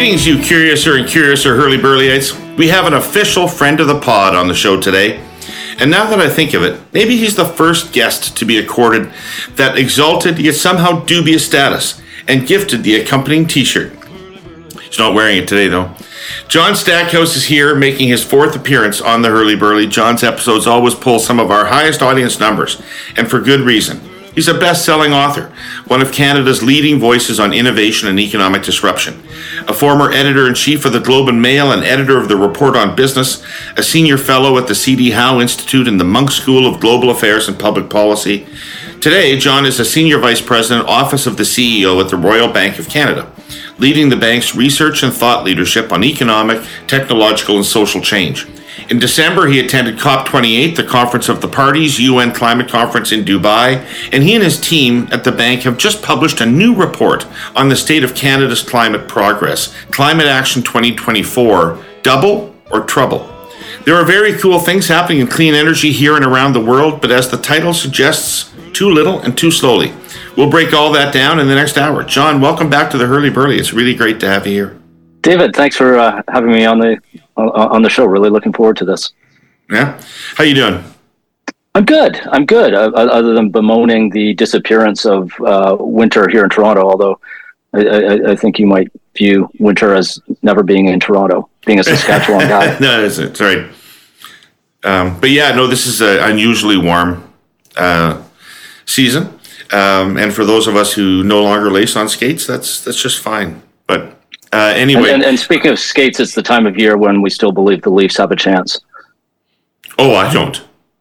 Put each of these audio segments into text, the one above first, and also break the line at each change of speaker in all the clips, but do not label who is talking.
Greetings, you curiouser and curiouser hurly-burlyites. We have an official friend of the pod on the show today. And now that I think of it, maybe he's the first guest to be accorded that exalted yet somehow dubious status and gifted the accompanying t-shirt. He's not wearing it today, though. John Stackhouse is here making his fourth appearance on the Hurly Burly. John's episodes always pull some of our highest audience numbers, and for good reason. He's a best-selling author, one of Canada's leading voices on innovation and economic disruption, a former editor-in-chief of the Globe and Mail and editor of the Report on Business, a senior fellow at the C.D. Howe Institute and the Munk School of Global Affairs and Public Policy. Today, John is a senior vice president, Office of the CEO at the Royal Bank of Canada, leading the bank's research and thought leadership on economic, technological, and social change. In December, he attended COP28, the Conference of the Parties, UN Climate Conference in Dubai, and he and his team at the bank have just published a new report on the state of Canada's climate progress, Climate Action 2024, Double or Trouble. There are very cool things happening in clean energy here and around the world, but as the title suggests, too little and too slowly. We'll break all that down in the next hour. John, welcome back to the Hurly Burly. It's really great to have you here.
David, thanks for having me on the show. Really looking forward to this.
Yeah, how you doing?
I'm good. Other than bemoaning the disappearance of winter here in Toronto, although I think you might view winter as never being in Toronto, being a Saskatchewan guy.
No, it's right. But yeah, no, this is an unusually warm season, and for those of us who no longer lace on skates, that's just fine. But anyway,
and speaking of skates, it's the time of year when we still believe the Leafs have a chance.
Oh, I don't.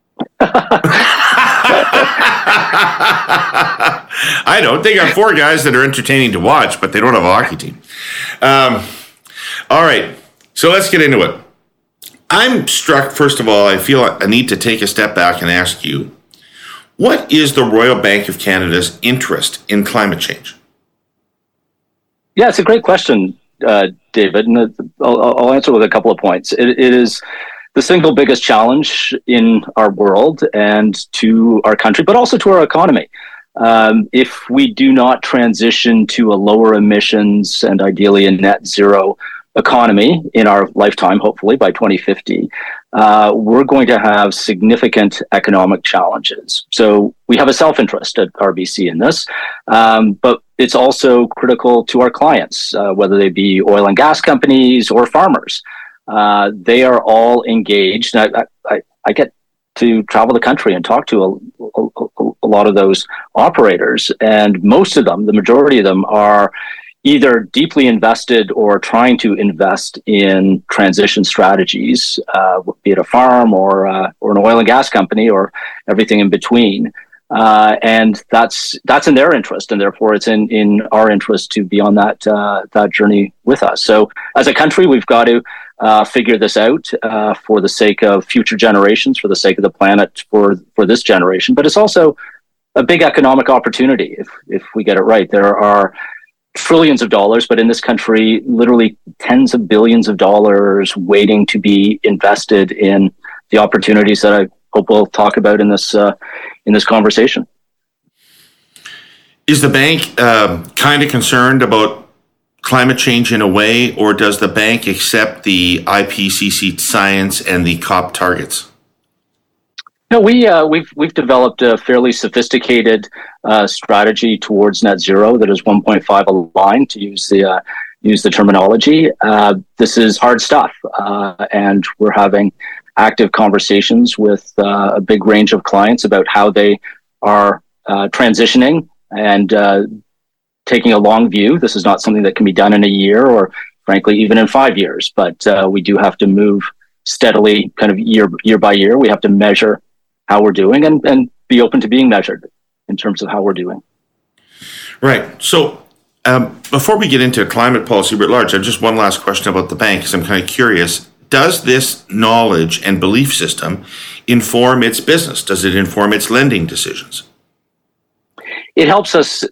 I don't. They got four guys that are entertaining to watch, but they don't have a hockey team. All right, so let's get into it. I'm struck, first of all, I feel I need to take a step back and ask you, what is the Royal Bank of Canada's interest in climate change?
Yeah, it's a great question, David, and I'll answer with a couple of points. It is the single biggest challenge in our world and to our country, but also to our economy. If we do not transition to a lower emissions and ideally a net zero economy in our lifetime, hopefully by 2050, we're going to have significant economic challenges. So we have a self-interest at RBC in this, but it's also critical to our clients, whether they be oil and gas companies or farmers. They are all engaged. I get to travel the country and talk to a lot of those operators, and most of them, the majority of them, are either deeply invested or trying to invest in transition strategies, be it a farm or an oil and gas company or everything in between. And that's in their interest, and therefore it's in our interest to be on that journey with us. So as a country, we've got to figure this out for the sake of future generations, for the sake of the planet, for this generation. But it's also a big economic opportunity if we get it right. There are trillions of dollars, but in this country, literally tens of billions of dollars waiting to be invested in the opportunities that I hope we'll talk about in this conversation.
Is the bank kind of concerned about climate change in a way, or does the bank accept the IPCC science and the COP targets?
No, we've developed a fairly sophisticated strategy towards net zero that is 1.5 aligned, to use the terminology. This is hard stuff, and we're having active conversations with a big range of clients about how they are transitioning and taking a long view. This is not something that can be done in a year or, frankly, even in 5 years, but we do have to move steadily, kind of year by year. We have to measure how we're doing and be open to being measured in terms of how we're doing.
Right. So before we get into climate policy writ large, I have just one last question about the bank, because I'm kind of curious. Does this knowledge and belief system inform its business? Does it inform its lending decisions?
It helps us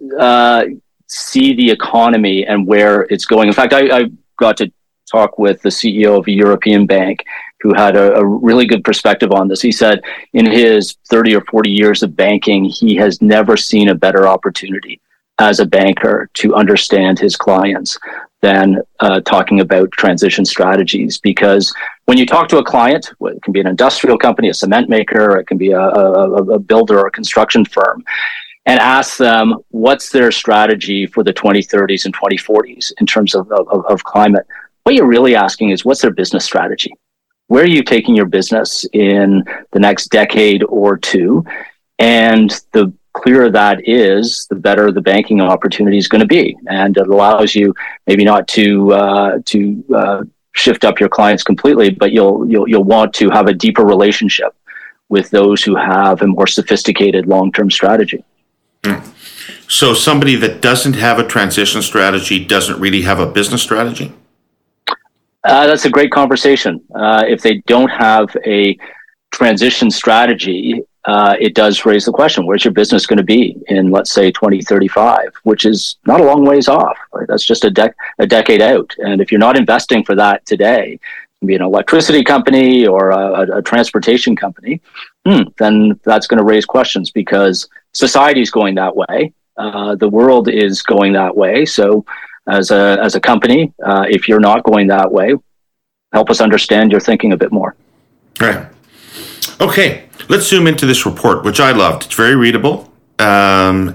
see the economy and where it's going. In fact, I got to talk with the CEO of a European bank who had a really good perspective on this. He said in his 30 or 40 years of banking, he has never seen a better opportunity as a banker to understand his clients. than talking about transition strategies. Because when you talk to a client, it can be an industrial company, a cement maker, it can be a builder or a construction firm, and ask them what's their strategy for the 2030s and 2040s in terms of climate. What you're really asking is, what's their business strategy? Where are you taking your business in the next decade or two? And the clearer that is, the better the banking opportunity is going to be. And it allows you maybe not to shift up your clients completely, but you'll want to have a deeper relationship with those who have a more sophisticated long-term strategy.
So somebody that doesn't have a transition strategy doesn't really have a business strategy?
That's a great conversation. If they don't have a transition strategy, it does raise the question, where's your business going to be in, let's say, 2035, which is not a long ways off. Right? That's just a decade out. And if you're not investing for that today, be an electricity company or a transportation company, then that's going to raise questions, because society is going that way. The world is going that way. So as a company, if you're not going that way, help us understand your thinking a bit more.
Right. Okay. Let's zoom into this report, which I loved. It's very readable, and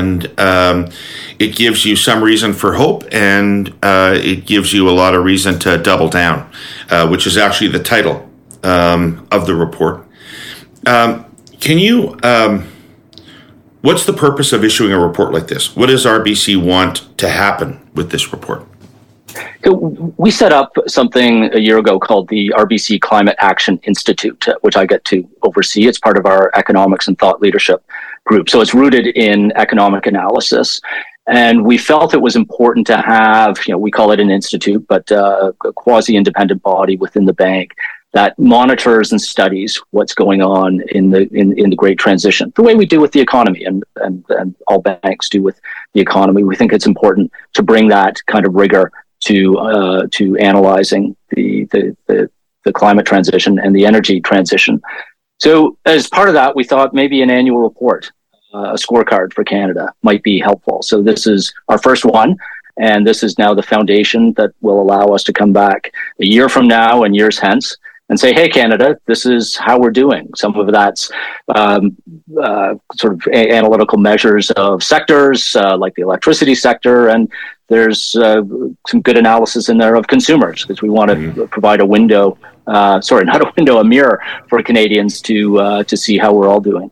it gives you some reason for hope, and it gives you a lot of reason to double down, which is actually the title of the report. Can you... what's the purpose of issuing a report like this? What does RBC want to happen with this report?
We set up something a year ago called the RBC Climate Action Institute, which I get to oversee. It's part of our economics and thought leadership group. So it's rooted in economic analysis. And we felt it was important to have, we call it an institute, but a quasi-independent body within the bank that monitors and studies what's going on in the great transition, the way we do with the economy and all banks do with the economy. We think it's important to bring that kind of rigor to analyzing the climate transition and the energy transition. So as part of that, we thought maybe an annual report, a scorecard for Canada might be helpful. So this is our first one, and this is now the foundation that will allow us to come back a year from now and years hence and say, hey, Canada, this is how we're doing. Some of that's sort of analytical measures of sectors like the electricity sector, and there's some good analysis in there of consumers, because we want to provide a window, a mirror for Canadians to see how we're all doing.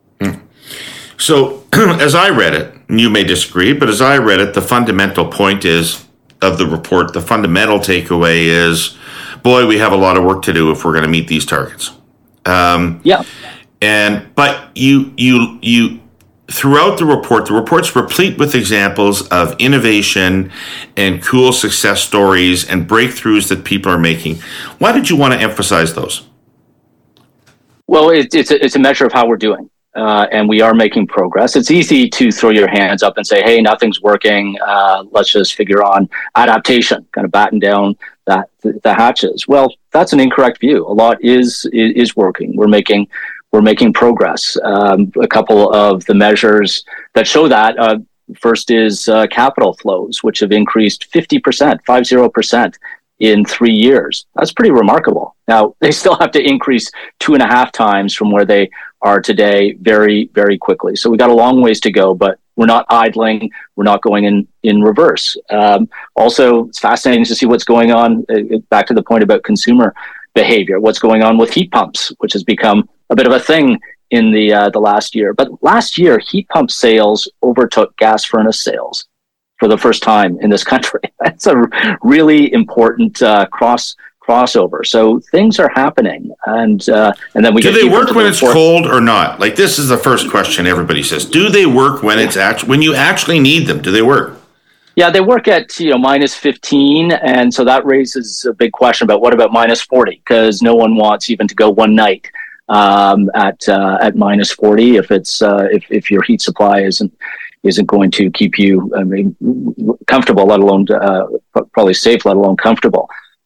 So as I read it, and you may disagree, but as I read it, the fundamental point of the report, the fundamental takeaway is, boy, we have a lot of work to do if we're going to meet these targets.
Yeah.
But you throughout the report's replete with examples of innovation and cool success stories and breakthroughs that people are making. Why did you want to emphasize those?
Well, it's a measure of how we're doing. And we are making progress. It's easy to throw your hands up and say, hey, nothing's working. Let's just figure on adaptation, kind of batten down the hatches. Well, that's an incorrect view. A lot is working. We're making progress. A couple of the measures that show that, first is capital flows, which have increased 50% in 3 years. That's pretty remarkable. Now, they still have to increase 2.5 times from where they are today very, very quickly. So we got a long ways to go, but we're not idling. We're not going in reverse. Also, it's fascinating to see what's going on, back to the point about consumer behavior, what's going on with heat pumps, which has become a bit of a thing in the last year. But last year, heat pump sales overtook gas furnace sales for the first time in this country. That's a really important crossover. So things are happening, and then we
do they work when it's cold or not? Like, this is the first question everybody says. Do they work when it's when you actually need them? Do they work?
Yeah, they work at minus 15, and so that raises a big question about what about minus 40? Because no one wants even to go one night at minus 40 if it's if your heat supply isn't going to keep you comfortable, let alone probably safe, let alone comfortable.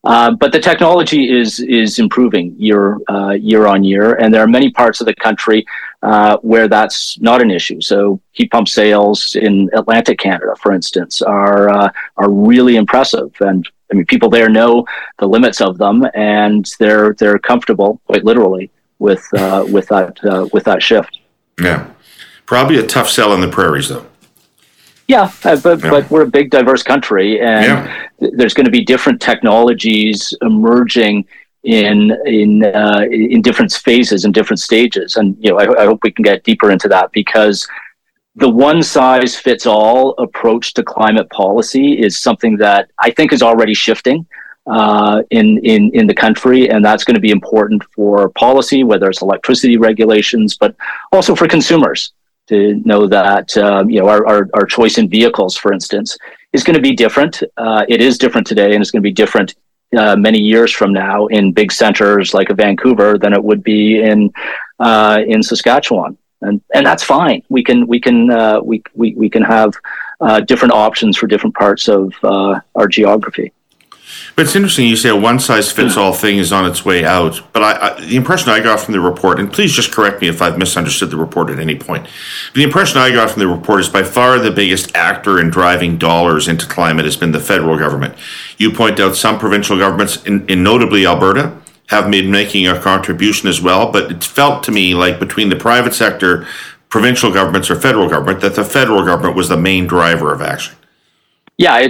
But the technology is improving year on year, and there are many parts of the country where that's not an issue. So heat pump sales in Atlantic Canada, for instance, are really impressive, and I mean people there know the limits of them, and they're comfortable, quite literally, with that shift.
Yeah, probably a tough sell in the prairies, though.
Yeah, but we're a big, diverse country, and there's going to be different technologies emerging in different phases and different stages. And I hope we can get deeper into that, because the one size fits all approach to climate policy is something that I think is already shifting in the country, and that's going to be important for policy, whether it's electricity regulations, but also for consumers, to know that our choice in vehicles, for instance, is going to be different. It is different today, and it's going to be different many years from now in big centers like Vancouver than it would be in Saskatchewan, and that's fine. We can have different options for different parts of our geography.
But it's interesting you say a one-size-fits-all thing is on its way out. But the impression I got from the report, and please just correct me if I've misunderstood the report at any point, but the impression I got from the report is by far the biggest actor in driving dollars into climate has been the federal government. You point out some provincial governments, in notably Alberta, have been making a contribution as well, but it felt to me like between the private sector, provincial governments, or federal government, that the federal government was the main driver of action.
Yeah,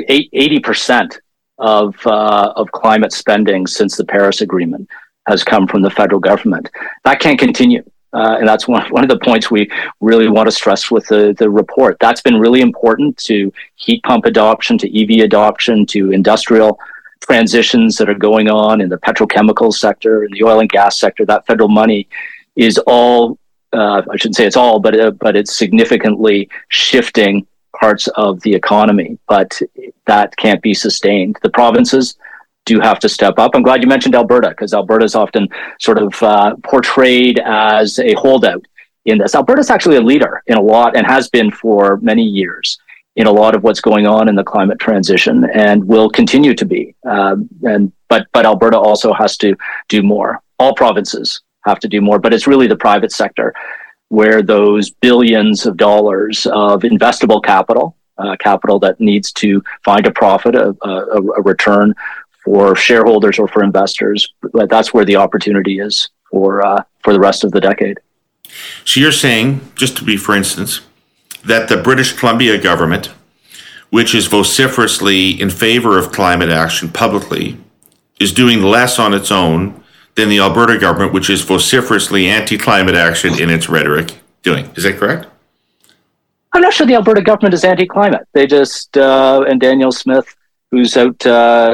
80% of climate spending since the Paris Agreement has come from the federal government. That can't continue. And that's one of the points we really want to stress with the report. That's been really important to heat pump adoption, to EV adoption, to industrial transitions that are going on in the petrochemical sector, in the oil and gas sector. That federal money is all, I shouldn't say it's all, but it's significantly shifting parts of the economy, but that can't be sustained. The provinces do have to step up. I'm glad you mentioned Alberta, because Alberta is often sort of portrayed as a holdout in this. Alberta's actually a leader in a lot, and has been for many years, in a lot of what's going on in the climate transition, and will continue to be. But Alberta also has to do more. All provinces have to do more, but it's really the private sector where those billions of dollars of investable capital that needs to find a profit, a return for shareholders or for investors, that's where the opportunity is for the rest of the decade.
So you're saying, just to be, for instance, that the British Columbia government, which is vociferously in favor of climate action publicly, is doing less on its own than the Alberta government, which is vociferously anti-climate action in its rhetoric, doing. Is that correct?
I'm not sure the Alberta government is anti-climate. They just, and Danielle Smith, who's out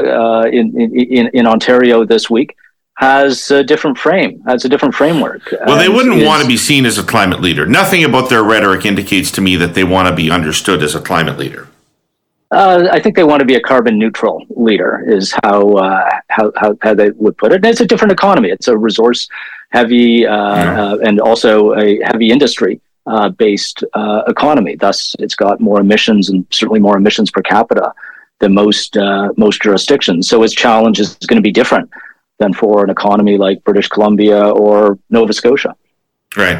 in Ontario this week, has a different framework.
Well, they wouldn't want to be seen as a climate leader. Nothing about their rhetoric indicates to me that they want to be understood as a climate leader.
I think they want to be a carbon neutral leader, is how they would put it. And it's a different economy. It's a resource heavy and also a heavy industry based economy. Thus, it's got more emissions, and certainly more emissions per capita than most jurisdictions. So its challenge is going to be different than for an economy like British Columbia or Nova Scotia.
Right.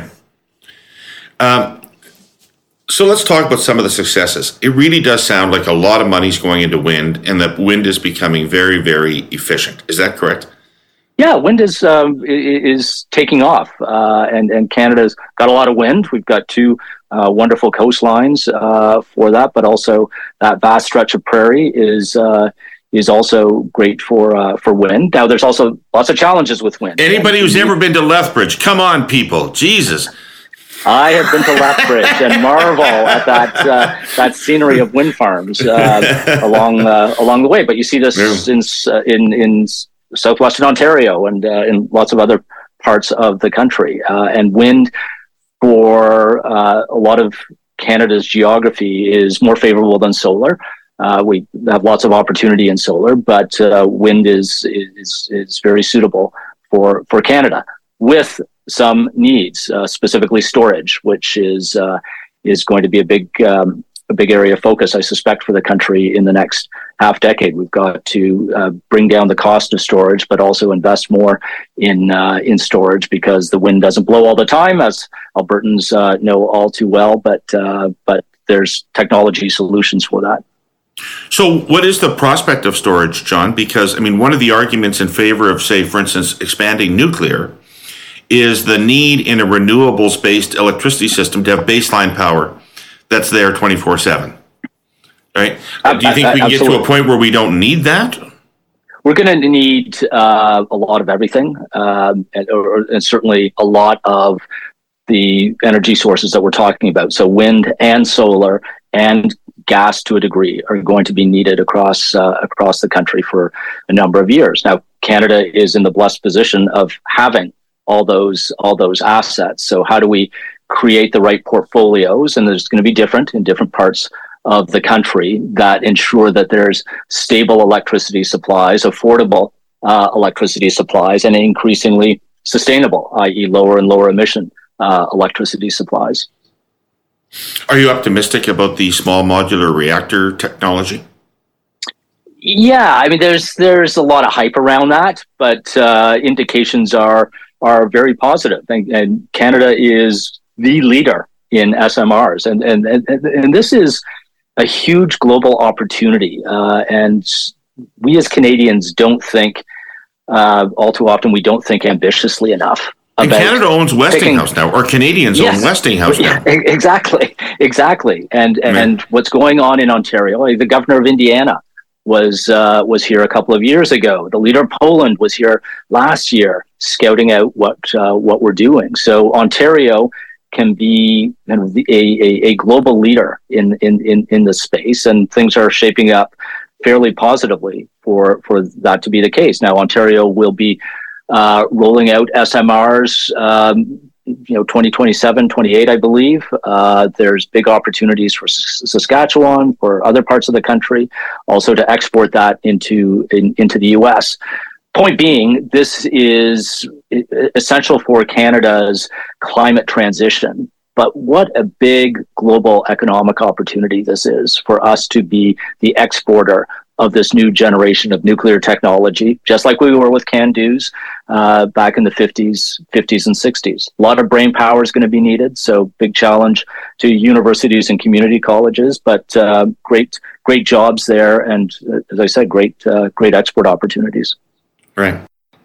So let's talk about some of the successes. It really does sound like a lot of money's going into wind, and that wind is becoming very, very efficient. Is that correct?
Yeah, wind is taking off, and Canada's got a lot of wind. We've got two wonderful coastlines for that, but also that vast stretch of prairie is also great for wind. Now, there's also lots of challenges with wind.
Anybody who's ever been to Lethbridge, come on, people, Jesus.
I have been to Lethbridge and marvel at that scenery of wind farms along the way. But you see this in southwestern Ontario and in lots of other parts of the country. And wind for a lot of Canada's geography is more favorable than solar. We have lots of opportunity in solar, but wind is very suitable for Canada, with some needs, specifically storage, which is going to be a big a big area of focus, I suspect, for the country in the next half decade. We've got to bring down the cost of storage, but also invest more in storage, because the wind doesn't blow all the time, as Albertans know all too well. But there's technology solutions for that.
So what is the prospect of storage, John? Because, I mean, one of the arguments in favor of, say, for instance, expanding nuclear is the need in a renewables-based electricity system to have baseline power that's there 24/7. Right? Do you think we can get to a point where we don't need that?
We're going to need a lot of everything, and certainly a lot of the energy sources that we're talking about. So wind and solar and gas to a degree are going to be needed across the country for a number of years. Now, Canada is in the blessed position of having all those assets. So how do we create the right portfolios? And there's going to be different in different parts of the country that ensure that there's stable electricity supplies, affordable electricity supplies, and increasingly sustainable, i.e. lower and lower emission electricity supplies.
Are you optimistic about the small modular reactor technology?
Yeah, I mean, there's a lot of hype around that, but indications are very positive, and Canada is the leader in SMRs, and this is a huge global opportunity, and we as Canadians don't think all too often. We don't think ambitiously enough.
And Canada owns Westinghouse now, or Canadians own Westinghouse now.
Exactly. And what's going on in Ontario? The governor of Indiana was here a couple of years ago. The leader of Poland was here last year, scouting out what we're doing. So Ontario can be a global leader in the space, and things are shaping up fairly positively for that to be the case. Now, Ontario will be rolling out SMRs, 2027, 28, I believe. There's big opportunities for Saskatchewan, for other parts of the country, also to export that into the U.S. Point being, this is essential for Canada's climate transition. But what a big global economic opportunity this is for us to be the exporter of this new generation of nuclear technology, just like we were with CANDUs back in the 50s and 60s. A lot of brain power is going to be needed, so big challenge to universities and community colleges, but great jobs there, and as I said, great export opportunities.
Right.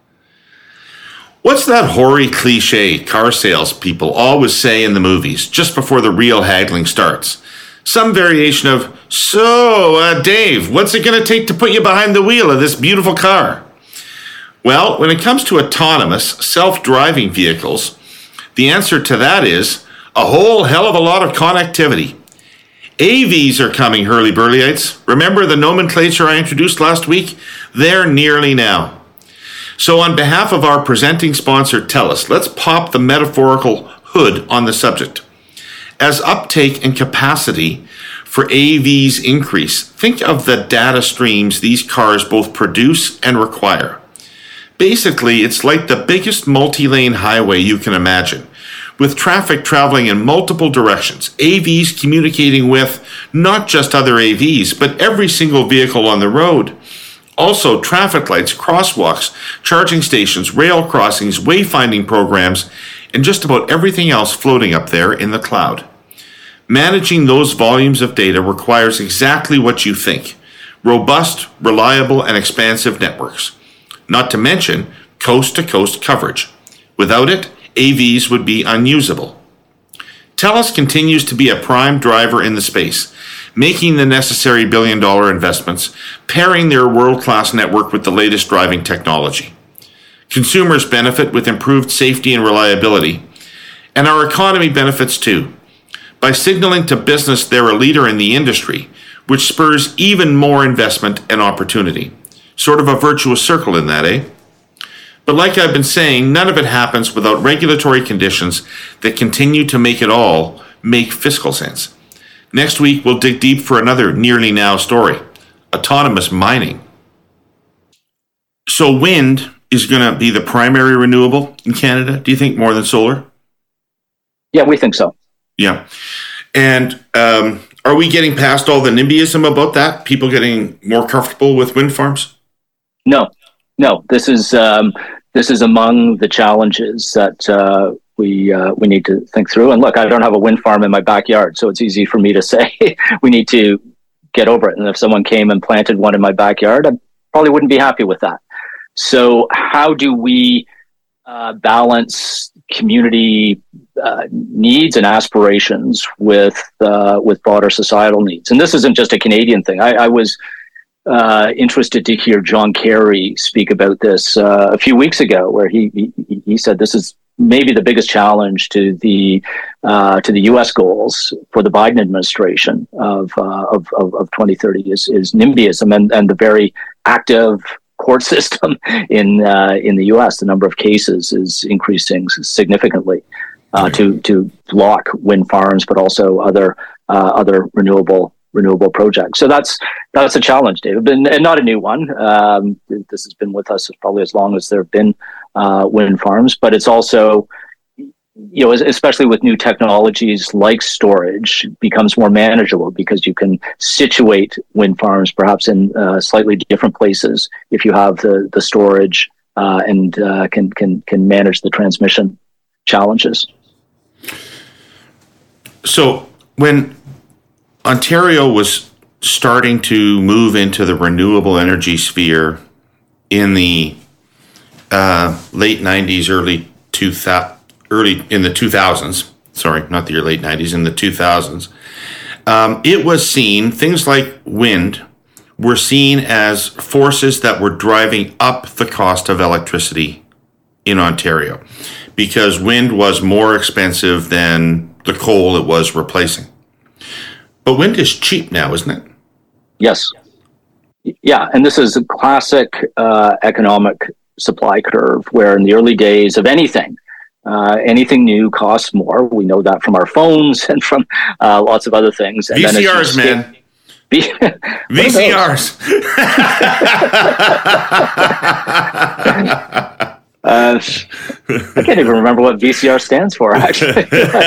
What's that hoary cliche car salespeople always say in the movies just before the real haggling starts? Some variation of, so, Dave, what's it going to take to put you behind the wheel of this beautiful car? Well, when it comes to autonomous, self-driving vehicles, the answer to that is a whole hell of a lot of connectivity. AVs are coming, hurly-burlyites. Remember the nomenclature I introduced last week? They're nearly now. So on behalf of our presenting sponsor, TELUS, let's pop the metaphorical hood on the subject. As uptake and capacity for AVs increase, think of the data streams these cars both produce and require. Basically, it's like the biggest multi-lane highway you can imagine, with traffic traveling in multiple directions, AVs communicating with not just other AVs, but every single vehicle on the road. Also, traffic lights, crosswalks, charging stations, rail crossings, wayfinding programs, and just about everything else floating up there in the cloud. Managing those volumes of data requires exactly what you think: robust, reliable, and expansive networks. Not to mention coast-to-coast coverage. Without it, AVs would be unusable. TELUS continues to be a prime driver in the space, making the necessary billion-dollar investments, pairing their world-class network with the latest driving technology. Consumers benefit with improved safety and reliability, and our economy benefits too, by signaling to business they're a leader in the industry, which spurs even more investment and opportunity. Sort of a virtuous circle in that, eh? But like I've been saying, none of it happens without regulatory conditions that continue to make it all make fiscal sense. Next week, we'll dig deep for another nearly now story: autonomous mining. So wind is going to be the primary renewable in Canada, do you think, more than solar?
Yeah, we think so.
Yeah. And Are we getting past all the NIMBYism about that? People getting more comfortable with wind farms?
No. This is among the challenges that we need to think through. And look, I don't have a wind farm in my backyard, so it's easy for me to say we need to get over it. And if someone came and planted one in my backyard, I probably wouldn't be happy with that. So how do we balance community needs and aspirations with broader societal needs? And this isn't just a Canadian thing. I was interested to hear John Kerry speak about this a few weeks ago, where he said this is maybe the biggest challenge to the U.S. goals for the Biden administration of 2030 is NIMBYism and the very active court system in the U.S. The number of cases is increasing significantly to block wind farms, but also other renewable projects. So that's a challenge, David, and not a new one. This has been with us probably as long as there have been wind farms, but it's also, especially with new technologies like storage, becomes more manageable because you can situate wind farms perhaps in slightly different places if you have the storage and can manage the transmission challenges.
So when Ontario was starting to move into the renewable energy sphere in the late 90s, early in the 2000s. Sorry, not the late 90s, in the 2000s. It was seen, things like wind were seen as forces that were driving up the cost of electricity in Ontario because wind was more expensive than the coal it was replacing. But wind is cheap now, isn't it?
Yes. Yeah, and this is a classic economic supply curve where in the early days of anything new costs more. We know that from our phones and from lots of other things. And
VCRs, man. VCRs.
I can't even remember what VCR stands for, actually.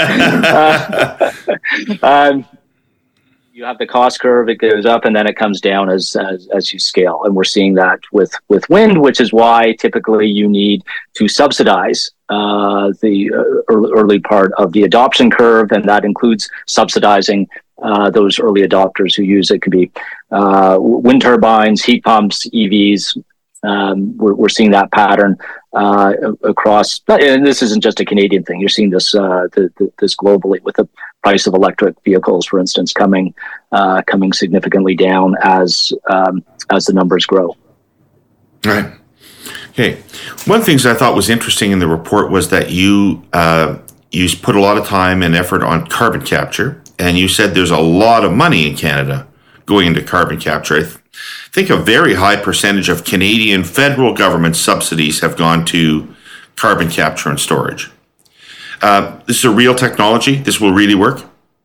You have the cost curve, it goes up and then it comes down as you scale. And we're seeing that with wind, which is why typically you need to subsidize the early part of the adoption curve. And that includes subsidizing those early adopters who use it. Could be wind turbines, heat pumps, EVs. We're seeing that pattern across, and this isn't just a Canadian thing. You're seeing this this globally with the price of electric vehicles, for instance, coming significantly down as the numbers grow.
Right. Okay. One of the things I thought was interesting in the report was that you put a lot of time and effort on carbon capture, and you said there's a lot of money in Canada going into carbon capture. I think a very high percentage of Canadian federal government subsidies have gone to carbon capture and storage. This is a real technology. This will really work.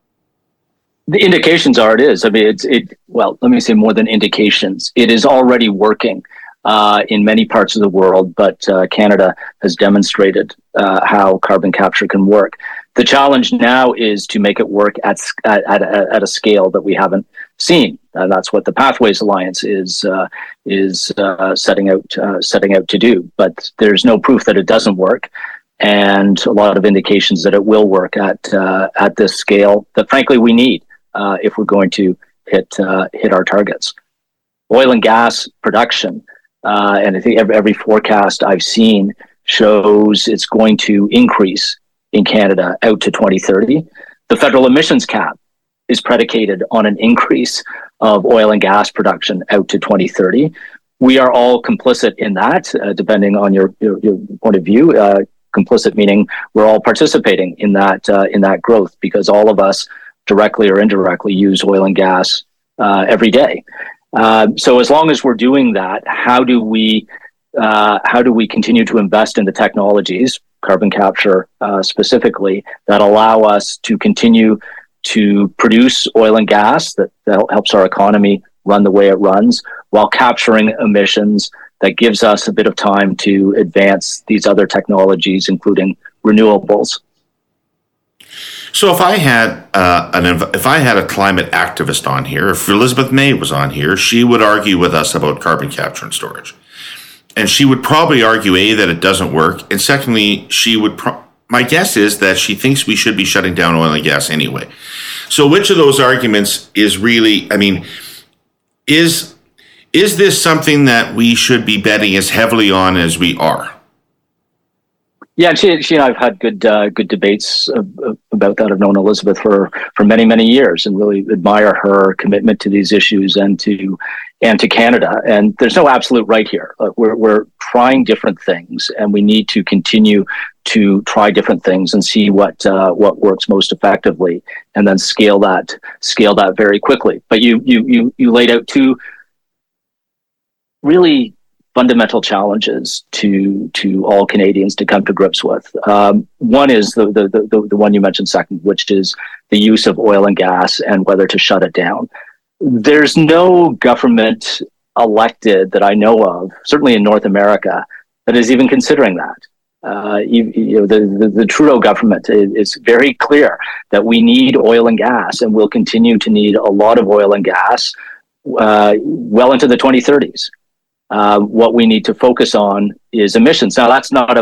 The indications are it is. I mean, well, let me say more than indications. It is already working in many parts of the world, but Canada has demonstrated how carbon capture can work. The challenge now is to make it work at a scale that we haven't seen. And that's what the Pathways Alliance is setting out to do. But there's no proof that it doesn't work, and a lot of indications that it will work at this scale that, frankly, we need if we're going to hit our targets. Oil and gas production, and I think every forecast I've seen shows it's going to increase in Canada out to 2030. The federal emissions cap is predicated on an increase of oil and gas production out to 2030. We are all complicit in that, depending on your point of view. Complicit meaning we're all participating in that growth because all of us, directly or indirectly, use oil and gas every day. So as long as we're doing that, how do we continue to invest in the technologies, carbon capture specifically, that allow us to continue to produce oil and gas that helps our economy run the way it runs while capturing emissions that gives us a bit of time to advance these other technologies, including renewables?
So if I had if I had a climate activist on here, if Elizabeth May was on here, she would argue with us about carbon capture and storage, and she would probably argue that it doesn't work, and secondly, she would. My guess is that she thinks we should be shutting down oil and gas anyway. So which of those arguments is really? I mean, is this something that we should be betting as heavily on as we are?
Yeah, and she and I've had good debates about that. I've known Elizabeth for many years, and really admire her commitment to these issues and to Canada. And there's no absolute right here. We're trying different things, and we need to continue to try different things and see what works most effectively, and then scale that very quickly. But you laid out two really fundamental challenges to all Canadians to come to grips with. One is the one you mentioned second, which is the use of oil and gas and whether to shut it down. There's no government elected that I know of, certainly in North America, that is even considering that. The Trudeau government is very clear that we need oil and gas, and we'll continue to need a lot of oil and gas well into the 2030s. What we need to focus on is emissions. Now, that's not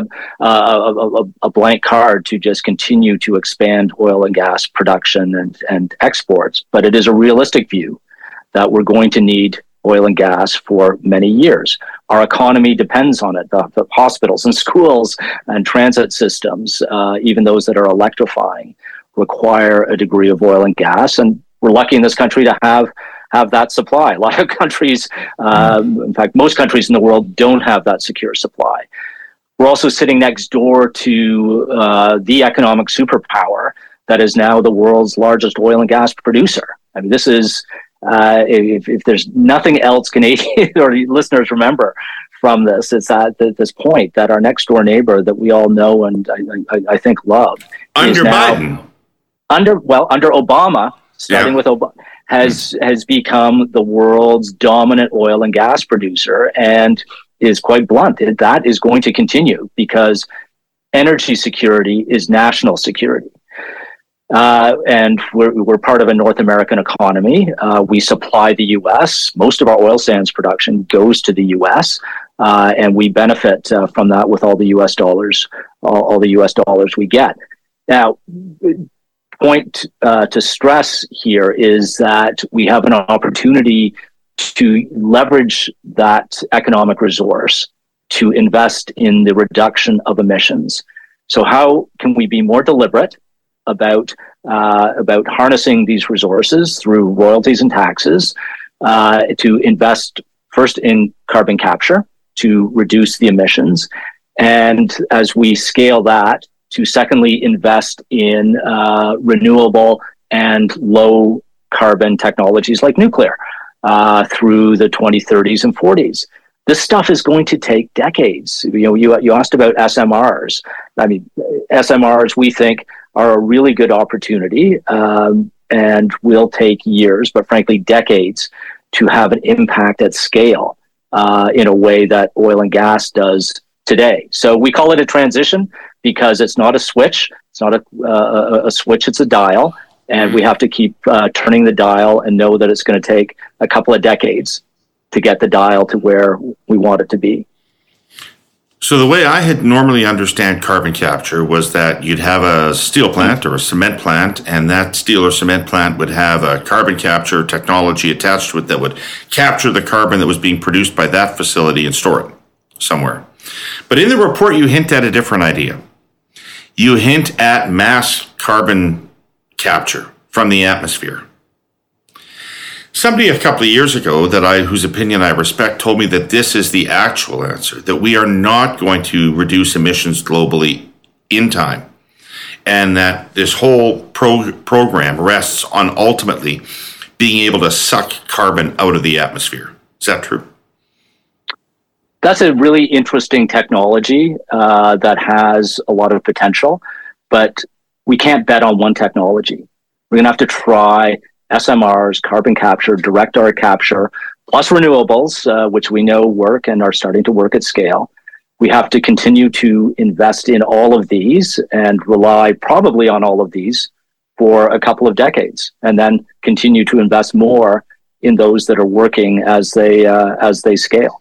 a blank card to just continue to expand oil and gas production and exports, but it is a realistic view that we're going to need oil and gas for many years. Our economy depends on it. The hospitals and schools and transit systems, even those that are electrifying, require a degree of oil and gas. And we're lucky in this country to have that supply. A lot of countries, in fact, most countries in the world don't have that secure supply. We're also sitting next door to the economic superpower that is now the world's largest oil and gas producer. I mean, this is, if there's nothing else Canadian or listeners remember from this, it's at this point that our next door neighbor that we all know and I think love
under Biden,
under Obama, starting with Obama, has become the world's dominant oil and gas producer, and is quite blunt. That is going to continue because energy security is national security. And we're part of a North American economy. We supply the U.S. Most of our oil sands production goes to the U.S. And we benefit from that with all the U.S. dollars, all the U.S. dollars we get. Now, point to stress here is that we have an opportunity to leverage that economic resource to invest in the reduction of emissions. So how can we be more deliberate about harnessing these resources through royalties and taxes to invest first in carbon capture to reduce the emissions, and as we scale that, to secondly invest in renewable and low carbon technologies like nuclear through the 2030s and 40s. This stuff is going to take decades. You asked about SMRs. I mean, SMRs we think are a really good opportunity and will take years, but frankly decades, to have an impact at scale in a way that oil and gas does today. So we call it a transition because it's not a switch. It's not a switch, it's a dial. And we have to keep turning the dial and know that it's going to take a couple of decades to get the dial to where we want it to be.
So the way I had normally understand carbon capture was that you'd have a steel plant or a cement plant, and that steel or cement plant would have a carbon capture technology attached to it that would capture the carbon that was being produced by that facility and store it somewhere. But in the report, you hint at a different idea. You hint at mass carbon capture from the atmosphere. Somebody a couple of years ago whose opinion I respect told me that this is the actual answer, that we are not going to reduce emissions globally in time, and that this whole program rests on ultimately being able to suck carbon out of the atmosphere. Is that true?
That's a really interesting technology that has a lot of potential, but we can't bet on one technology. We're going to have to try SMRs, carbon capture, direct air capture, plus renewables, which we know work and are starting to work at scale. We have to continue to invest in all of these and rely probably on all of these for a couple of decades, and then continue to invest more in those that are working as they scale.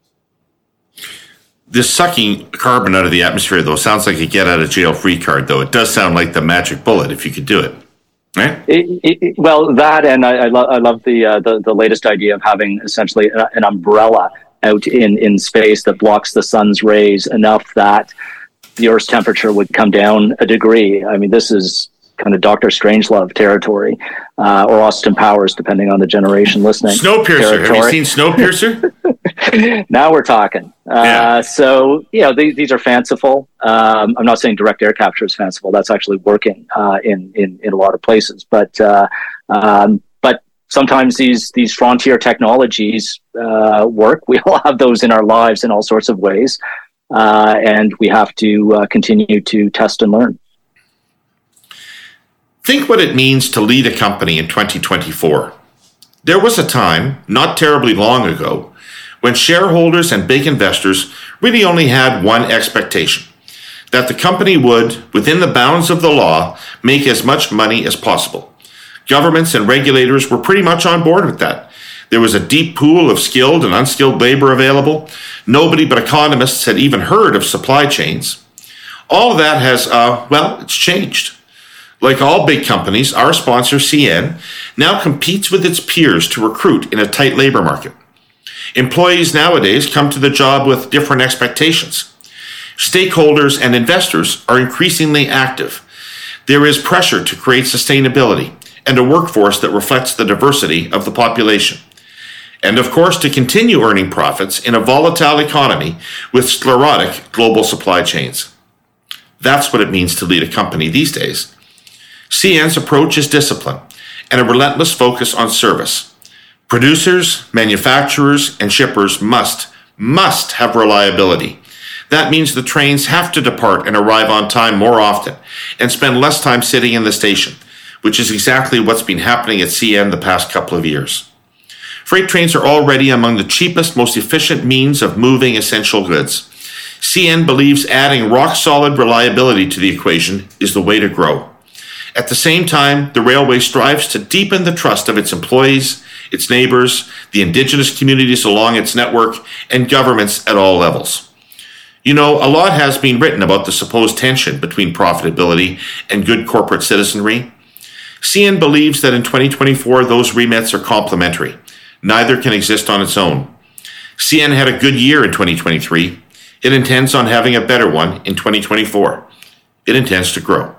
This sucking carbon out of the atmosphere, though, sounds like a get-out-of-jail-free card, though. It does sound like the magic bullet if you could do it, right?
Well, that, and I love the latest idea of having essentially an umbrella out in space that blocks the sun's rays enough that the Earth's temperature would come down a degree. I mean, this is kind of Dr. Strangelove territory, or Austin Powers, depending on the generation listening.
Snowpiercer. Have you seen Snowpiercer?
Now we're talking. So, these are fanciful. I'm not saying direct air capture is fanciful. That's actually working in a lot of places. But sometimes these frontier technologies work. We all have those in our lives in all sorts of ways. And we have to continue to test and learn.
Think what it means to lead a company in 2024. There was a time, not terribly long ago, when shareholders and big investors really only had one expectation: that the company would, within the bounds of the law, make as much money as possible. Governments and regulators were pretty much on board with that. There was a deep pool of skilled and unskilled labor available. Nobody but economists had even heard of supply chains. All of that has, it's changed. Like all big companies, our sponsor, CN, now competes with its peers to recruit in a tight labor market. Employees nowadays come to the job with different expectations. Stakeholders and investors are increasingly active. There is pressure to create sustainability and a workforce that reflects the diversity of the population. And of course, to continue earning profits in a volatile economy with sclerotic global supply chains. That's what it means to lead a company these days. CN's approach is discipline and a relentless focus on service. Producers, manufacturers, and shippers must have reliability. That means the trains have to depart and arrive on time more often and spend less time sitting in the station, which is exactly what's been happening at CN the past couple of years. Freight trains are already among the cheapest, most efficient means of moving essential goods. CN believes adding rock-solid reliability to the equation is the way to grow. At the same time, the railway strives to deepen the trust of its employees, its neighbors, the indigenous communities along its network, and governments at all levels. You know, a lot has been written about the supposed tension between profitability and good corporate citizenry. CN believes that in 2024, those remits are complementary. Neither can exist on its own. CN had a good year in 2023. It intends on having a better one in 2024. It intends to grow.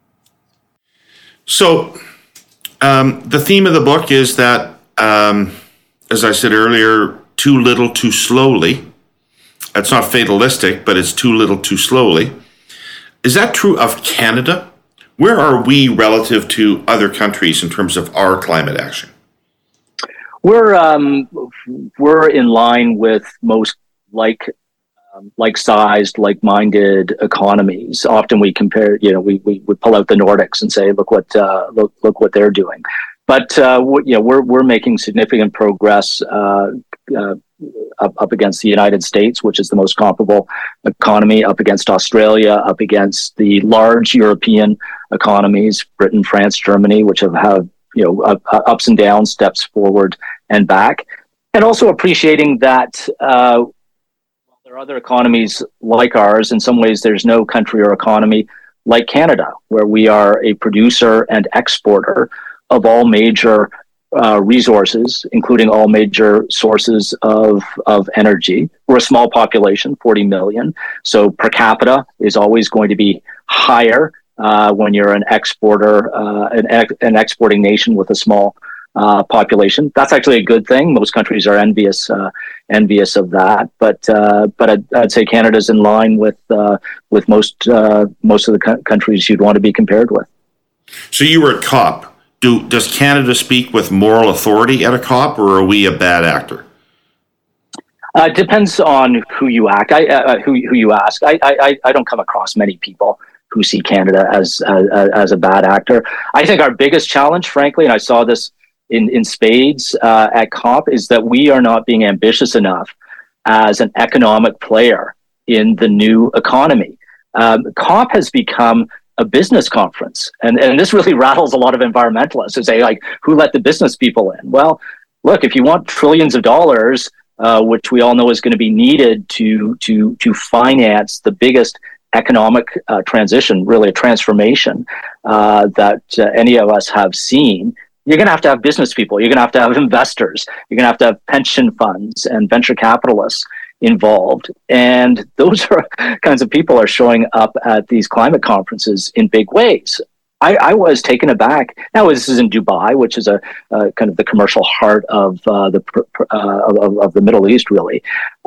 So, the theme of the book is that, as I said earlier, too little, too slowly. It's not fatalistic, but it's too little, too slowly. Is that true of Canada? Where are we relative to other countries in terms of our climate action?
We're in line with most like-sized, like-minded economies. Often we compare, we pull out the Nordics and say, look what they're doing. But we're making significant progress up against the United States, which is the most comparable economy, up against Australia, up against the large European economies, Britain, France, Germany, which have ups and downs, steps forward and back, and also appreciating that. There are other economies like ours. In some ways, there's no country or economy like Canada, where we are a producer and exporter of all major resources, including all major sources of energy. We're a small population, 40 million. So per capita is always going to be higher when you're an exporter, an exporting nation with a small population. That's actually a good thing. Most countries are envious of that, but I'd say Canada's in line with most of the countries you'd want to be compared with.
So you were at COP. Does Canada speak with moral authority at a COP, or are we a bad actor?
It depends on who you ask. Who you ask. I don't come across many people who see Canada as a bad actor. I think our biggest challenge, frankly, and I saw this in spades at COP, is that we are not being ambitious enough as an economic player in the new economy. COP has become a business conference. And this really rattles a lot of environmentalists who say, like, who let the business people in? Well, look, if you want trillions of dollars, which we all know is going to be needed to finance the biggest economic transition, really a transformation that any of us have seen, you're going to have business people. You're going to have investors. You're going to have pension funds and venture capitalists involved. And those are kinds of people are showing up at these climate conferences in big ways. I was taken aback. Now, this is in Dubai, which is a kind of the commercial heart of the Middle East, really.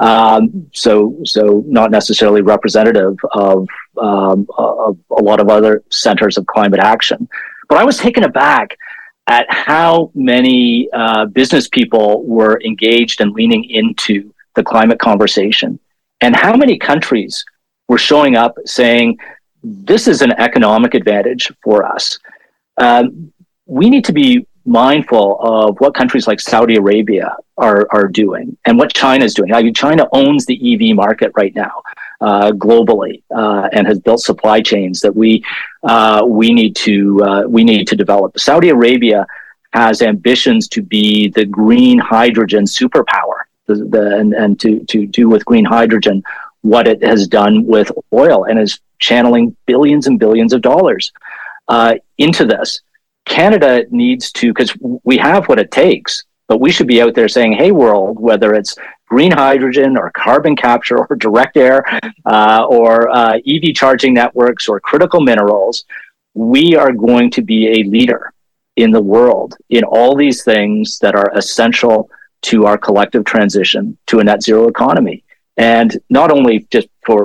So not necessarily representative of a lot of other centers of climate action. But I was taken aback at how many business people were engaged and leaning into the climate conversation, and how many countries were showing up saying, this is an economic advantage for us. We need to be mindful of what countries like Saudi Arabia are doing and what China is doing. I mean, China owns the EV market right now globally and has built supply chains that we need to develop. Saudi Arabia has ambitions to be the green hydrogen superpower, and to do with green hydrogen what it has done with oil, and is channeling billions and billions of dollars into this. Canada needs to, because we have what it takes, but we should be out there saying, hey, world, whether it's green hydrogen or carbon capture or direct air or EV charging networks or critical minerals, we are going to be a leader in the world in all these things that are essential to our collective transition to a net zero economy. And not only just for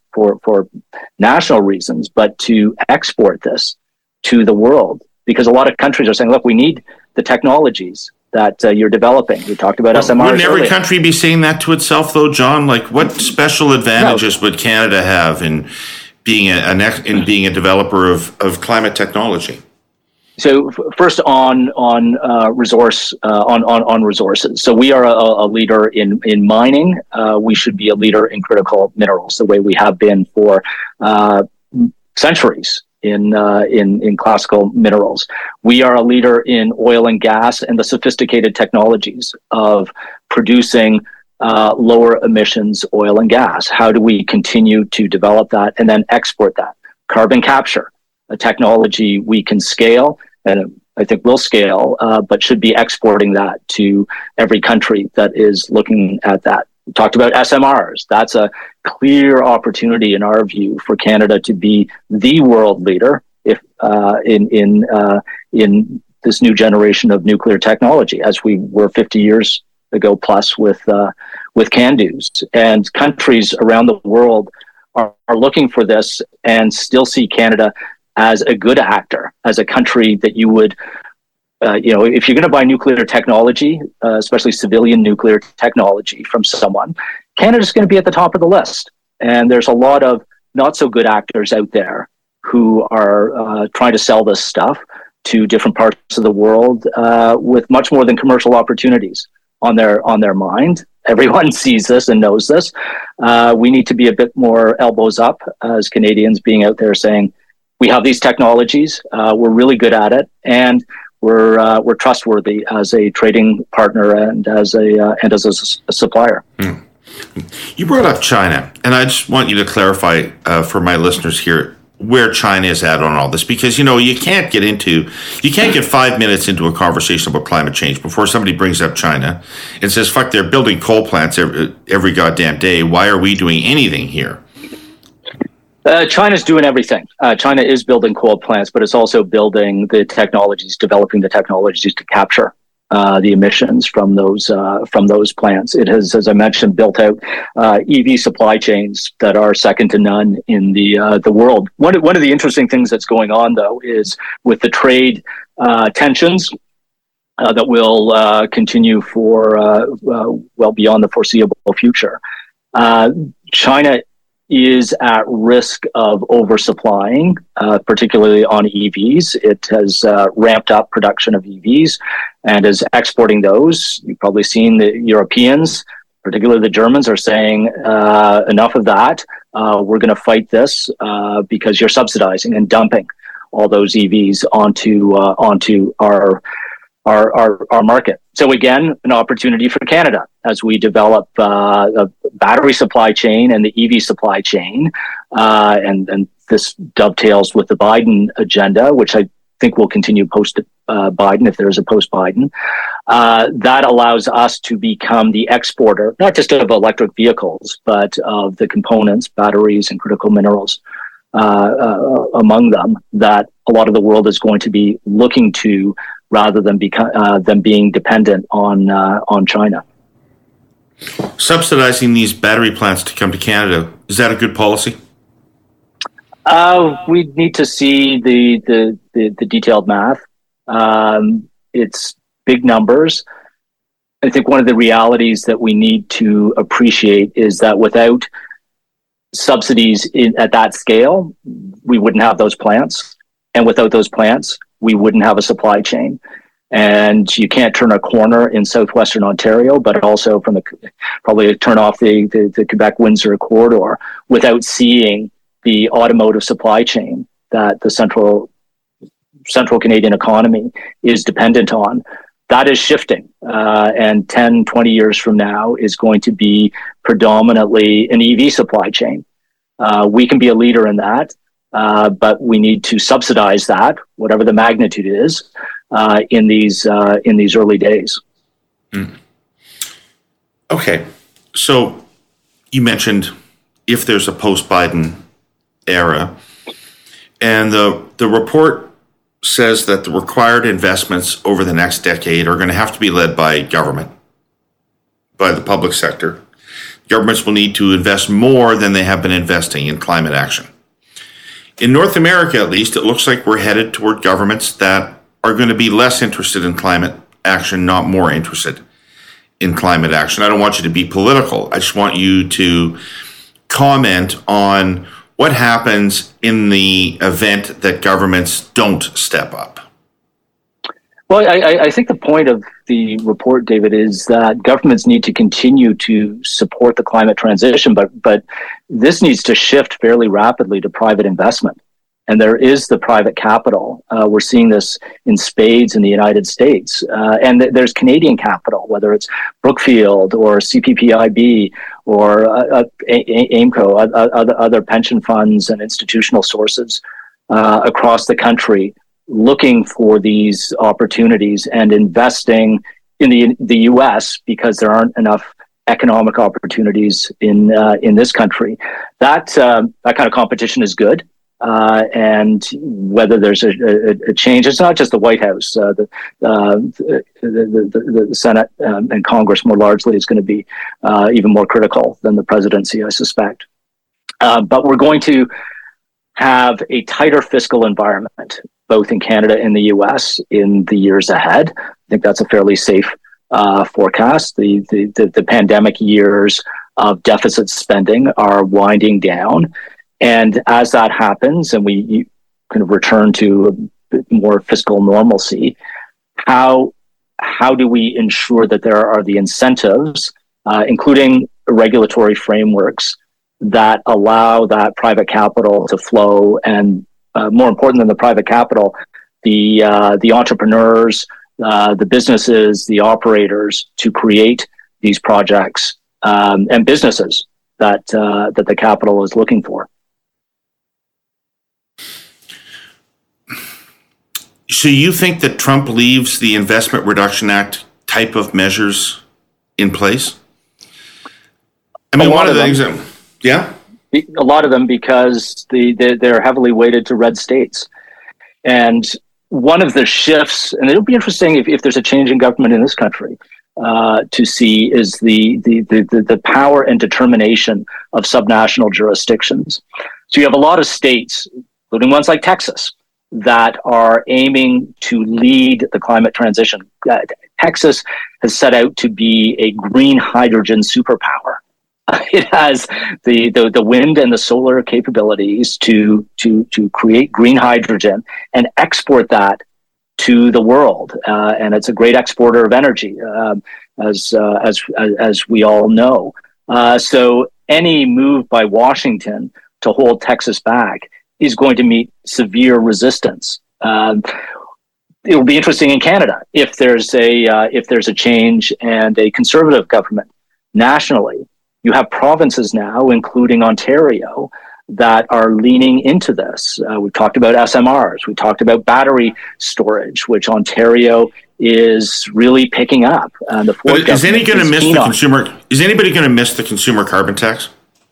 national reasons, but to export this to the world. Because a lot of countries are saying, look, we need the technologies that you're developing. We talked about SMRs.
Wouldn't every country be saying that to itself, though, John? Like, what special advantages would Canada have in being a developer of climate technology?
So first on resources. So we are a leader in mining. We should be a leader in critical minerals, the way we have been for centuries in classical minerals. We are a leader in oil and gas and the sophisticated technologies of producing lower emissions oil and gas. How do we continue to develop that and then export that? Carbon capture, a technology we can scale, and I think will scale, but should be exporting that to every country that is looking at that. We talked about SMRs. That's a clear opportunity, in our view, for Canada to be the world leader if in this new generation of nuclear technology, as we were 50 years ago plus with CANDUs. And countries around the world are looking for this and still see Canada as a good actor, as a country that you would, if you're going to buy nuclear technology, especially civilian nuclear technology from someone, Canada's going to be at the top of the list. And there's a lot of not so good actors out there who are trying to sell this stuff to different parts of the world with much more than commercial opportunities on their mind. Everyone sees this and knows this. We need to be a bit more elbows up as Canadians, being out there saying, we have these technologies, we're really good at it, and we're trustworthy as a trading partner and as a supplier.
You brought up China, and I just want you to clarify for my listeners here where China is at on all this, because you can't get 5 minutes into a conversation about climate change before somebody brings up China and says, fuck, they're building coal plants every goddamn day. Why are we doing anything here?
China's doing everything. China is building coal plants, but it's also building the technologies, developing the technologies to capture the emissions from those plants. It has, as I mentioned, built out EV supply chains that are second to none in the world. One of the interesting things that's going on, though, is with the trade tensions that will continue for well beyond the foreseeable future. China is at risk of oversupplying, particularly on EVs. It has ramped up production of EVs and is exporting those. You've probably seen the Europeans particularly the Germans, are saying enough of that. We're going to fight this because you're subsidizing and dumping all those EVs onto our market. So again, an opportunity for Canada as we develop a battery supply chain and the EV supply chain, and this dovetails with the Biden agenda, which I think will continue post Biden if there is a post Biden. That allows us to become the exporter, not just of electric vehicles, but of the components, batteries, and critical minerals among them that a lot of the world is going to be looking to, rather than being dependent on China.
Subsidizing these battery plants to come to Canada, is that a good policy?
We need to see the detailed math. It's big numbers. I think one of the realities that we need to appreciate is that without subsidies at that scale, we wouldn't have those plants. And without those plants, we wouldn't have a supply chain. And you can't turn a corner in southwestern Ontario, but also probably turn off the Quebec-Windsor corridor without seeing the automotive supply chain that the central Canadian economy is dependent on. That is shifting, and 10, 20 years from now is going to be predominantly an EV supply chain. We can be a leader in that, but we need to subsidize that, whatever the magnitude is, in these early days.
Mm. Okay, so you mentioned if there's a post-Biden era, and the report says that the required investments over the next decade are going to have to be led by government, by the public sector. Governments will need to invest more than they have been investing in climate action. In North America, at least, it looks like we're headed toward governments that are going to be less interested in climate action, not more interested in climate action. I don't want you to be political. I just want you to comment on what happens in the event that governments don't step up.
Well, I think the point of the report, David, is that governments need to continue to support the climate transition, but this needs to shift fairly rapidly to private investment. And there is the private capital. We're seeing this in spades in the United States. And there's Canadian capital, whether it's Brookfield or CPPIB or AIMCO, other pension funds and institutional sources across the country, looking for these opportunities and investing in the U.S. because there aren't enough economic opportunities in this country. That kind of competition is good. And whether there's a change, it's not just the White House. The Senate and Congress more largely is going to be even more critical than the presidency, I suspect. But we're going to have a tighter fiscal environment, both in Canada and the U.S. in the years ahead. I think that's a fairly safe forecast. The pandemic years of deficit spending are winding down. And as that happens, and we kind of return to a bit more fiscal normalcy, how do we ensure that there are the incentives, including regulatory frameworks, that allow that private capital to flow, and more important than the private capital, the entrepreneurs, the businesses, the operators to create these projects and businesses that the capital is looking for.
So you think that Trump leaves the Investment Reduction Act type of measures in place? I mean, one of the things that, yeah?
A lot of them, because they're heavily weighted to red states. And one of the shifts, and it'll be interesting if there's a change in government in this country, to see is the power and determination of subnational jurisdictions. So you have a lot of states, including ones like Texas, that are aiming to lead the climate transition. Texas has set out to be a green hydrogen superpower. It has the wind and the solar capabilities to create green hydrogen and export that to the world. And it's a great exporter of energy. as we all know. So any move by Washington to hold Texas back is going to meet severe resistance. It will be interesting in Canada if there's a change and a conservative government nationally. You have provinces now, including Ontario, that are leaning into this. We've talked about SMRs. We talked about battery storage, which Ontario is really picking up. The Ford
but is anybody going to miss the consumer? Is anybody going to miss the consumer carbon tax?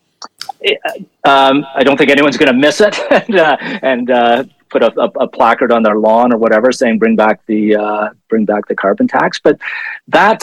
I don't think anyone's going to miss it and put a placard on their lawn or whatever saying "Bring back the carbon tax." But that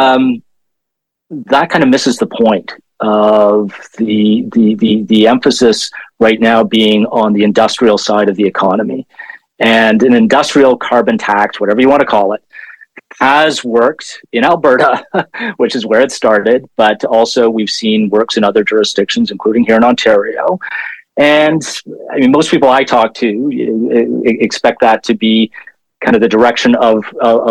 kind of misses the point of the emphasis right now being on the industrial side of the economy. And an industrial carbon tax, whatever you want to call it, has worked in Alberta, which is where it started, but also we've seen works in other jurisdictions, including here in Ontario. And I mean, most people I talk to expect that to be kind of the direction of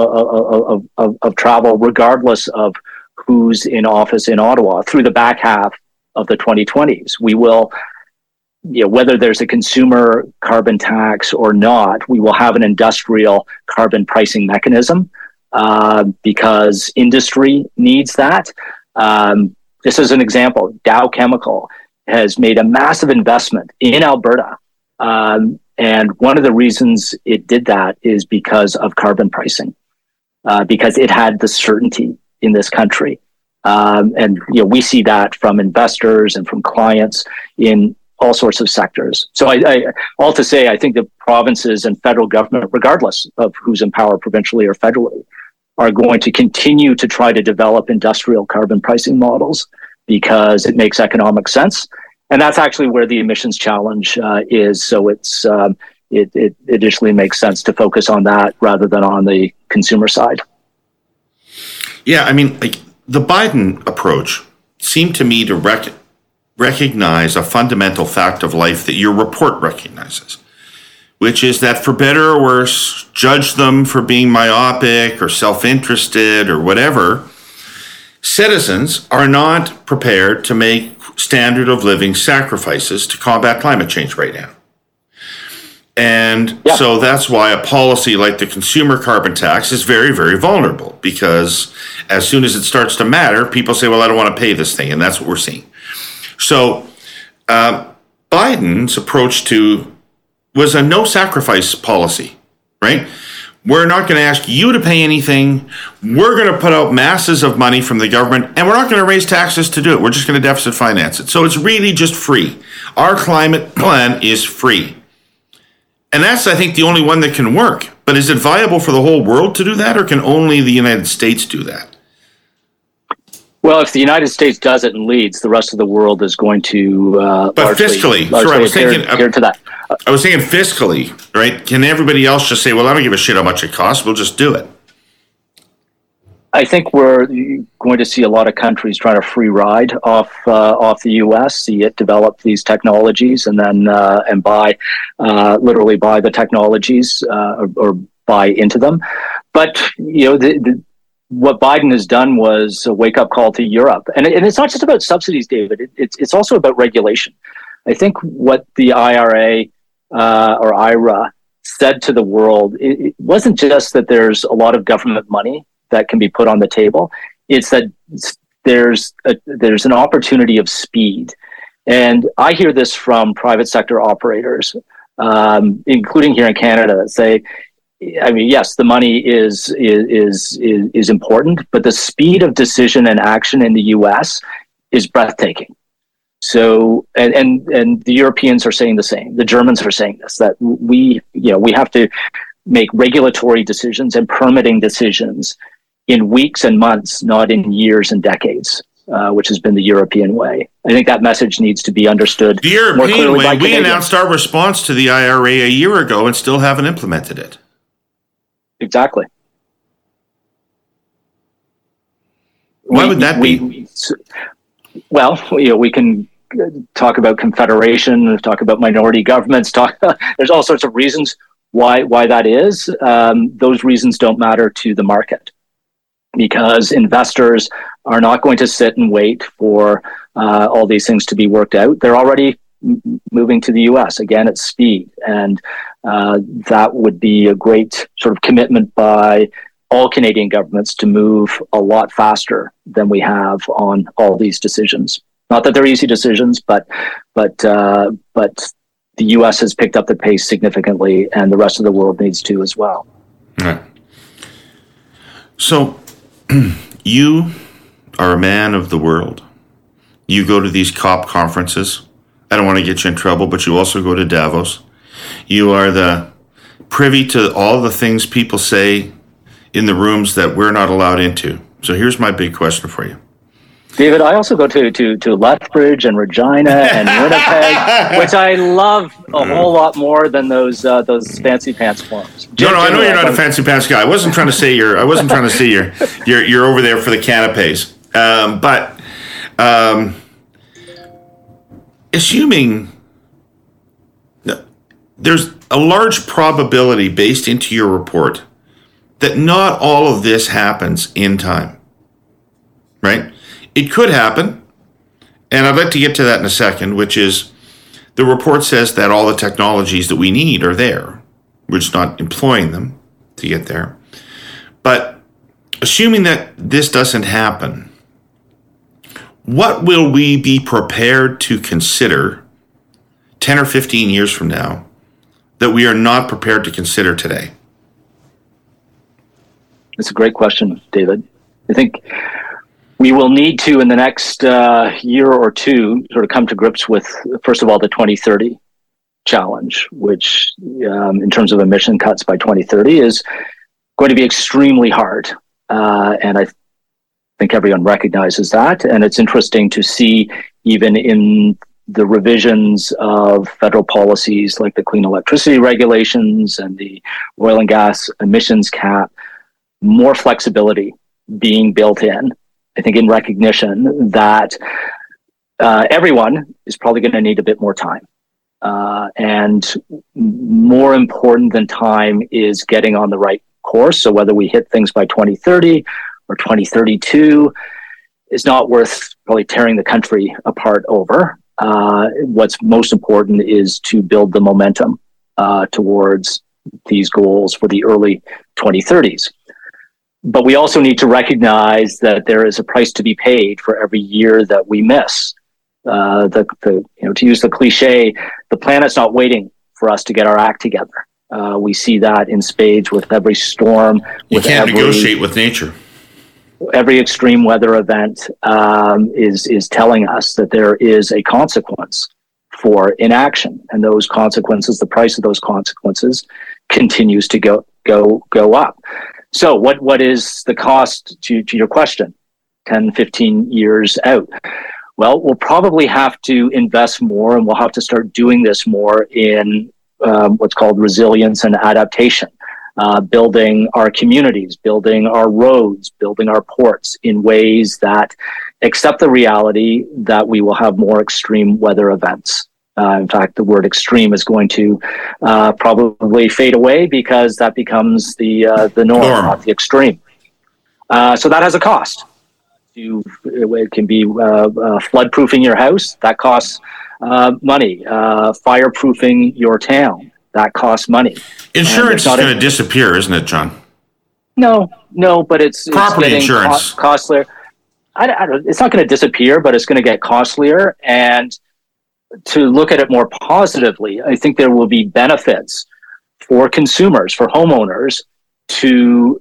travel, regardless of who's in office in Ottawa through the back half of the 2020s. We will, whether there's a consumer carbon tax or not, we will have an industrial carbon pricing mechanism because industry needs that. This is an example. Dow Chemical has made a massive investment in Alberta. And one of the reasons it did that is because of carbon pricing, because it had the certainty in this country. And we see that from investors and from clients in all sorts of sectors. So all to say, I think the provinces and federal government, regardless of who's in power provincially or federally, are going to continue to try to develop industrial carbon pricing models because it makes economic sense. And that's actually where the emissions challenge is. So it additionally makes sense to focus on that rather than on the consumer side.
Yeah, I mean, the Biden approach seemed to me to recognize a fundamental fact of life that your report recognizes, which is that for better or worse, judge them for being myopic or self-interested or whatever, citizens are not prepared to make standard of living sacrifices to combat climate change right now. And so that's why a policy like the consumer carbon tax is very, very vulnerable, because as soon as it starts to matter, people say, well, I don't want to pay this thing. And that's what we're seeing. So Biden's approach was a no sacrifice policy, right? We're not going to ask you to pay anything. We're going to put out masses of money from the government, and we're not going to raise taxes to do it. We're just going to deficit finance it. So it's really just free. Our climate plan is free. And that's, I think, the only one that can work. But is it viable for the whole world to do that, or can only the United States do that?
Well, if the United States does it and leads, the rest of the world is going to
but fiscally, sorry, I was thinking fiscally, right? Can everybody else just say, well, I don't give a shit how much it costs, we'll just do it?
I think we're going to see a lot of countries trying to free ride off the U.S., see it develop these technologies, and then literally buy the technologies or buy into them. But what Biden has done was a wake-up call to Europe, and it's not just about subsidies, David. It's also about regulation. I think what the IRA or IRA said to the world, it wasn't just that there's a lot of government money that can be put on the table. It's that there's an opportunity of speed. And I hear this from private sector operators, including here in Canada, that say, I mean, yes, the money is important, but the speed of decision and action in the US is breathtaking. So, and the Europeans are saying the same. The Germans are saying this, that we have to make regulatory decisions and permitting decisions in weeks and months, not in years and decades, which has been the European way. I think that message needs to be understood.
The European way. We announced our response to the IRA a year ago and still haven't implemented it.
Exactly.
Why would that be?
Well, we can talk about confederation, talk about minority governments. There's all sorts of reasons why that is. Those reasons don't matter to the market. because investors are not going to sit and wait for all these things to be worked out. They're already moving to the US again at speed, and that would be a great sort of commitment by all Canadian governments to move a lot faster than we have on all these decisions. Not that they're easy decisions, but the US has picked up the pace significantly, and the rest of the world needs to as well.
Right. So you are a man of the world. You go to these COP conferences. I don't want to get you in trouble, but you also go to Davos. You are the privy to all the things people say in the rooms that we're not allowed into. So here's my big question for you.
David, I also go to Lethbridge and Regina and Winnipeg, which I love a whole lot more than those fancy pants forums.
No, I know you're not a fancy pants guy. I wasn't trying to say you're over there for the canapes. But assuming there's a large probability based into your report that not all of this happens in time, right? It could happen, and I'd like to get to that in a second, which is the report says that all the technologies that we need are there. We're just not employing them to get there. But assuming that this doesn't happen, what will we be prepared to consider 10 or 15 years from now that we are not prepared to consider today?
It's a great question, David. I think we will need to, in the next year or two, sort of come to grips with, first of all, the 2030 challenge, which in terms of emission cuts by 2030 is going to be extremely hard. And I think everyone recognizes that. And it's interesting to see, even in the revisions of federal policies like the clean electricity regulations and the oil and gas emissions cap, more flexibility being built in, I think, in recognition that everyone is probably going to need a bit more time. And more important than time is getting on the right course. So whether we hit things by 2030 or 2032 is not worth probably tearing the country apart over. What's most important is to build the momentum towards these goals for the early 2030s. But we also need to recognize that there is a price to be paid for every year that we miss. To use the cliche, the planet's not waiting for us to get our act together. We see that in spades with every storm.
You can't negotiate with nature.
Every extreme weather event is telling us that there is a consequence for inaction, and those consequences, the price of those consequences, continues to go up. So what is the cost to your question, 10, 15 years out? Well, we'll probably have to invest more, and we'll have to start doing this more in what's called resilience and adaptation, building our communities, building our roads, building our ports in ways that accept the reality that we will have more extreme weather events. In fact, the word extreme is going to probably fade away because that becomes the norm, not the extreme. So that has a cost. It can be flood-proofing your house. That costs money. Fireproofing your town. That costs money.
Insurance is going to disappear, isn't it, John?
No, but it's
property insurance.
Costlier. It's not going to disappear, but it's going to get costlier. And to look at it more positively, I think there will be benefits for consumers, for homeowners, to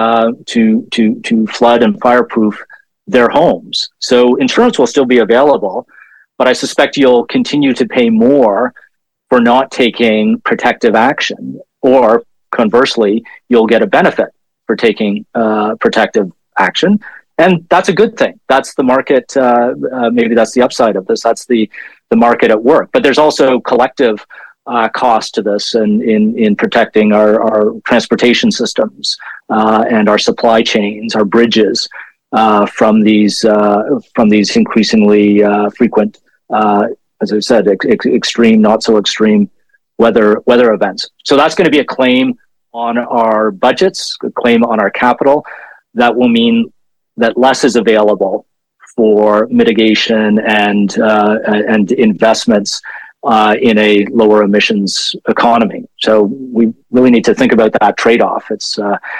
flood and fireproof their homes. So insurance will still be available, but I suspect you'll continue to pay more for not taking protective action, or conversely, you'll get a benefit for taking protective action. And that's a good thing. That's the market. Maybe that's the upside of this. That's the market at work. But there's also collective cost to this, and in protecting our transportation systems and our supply chains, our bridges from these increasingly frequent, as I said, extreme, not so extreme weather events. So that's going to be a claim on our budgets, a claim on our capital. that will mean that less is available for mitigation and investments in a lower emissions economy. So we really need to think about that trade-off. It's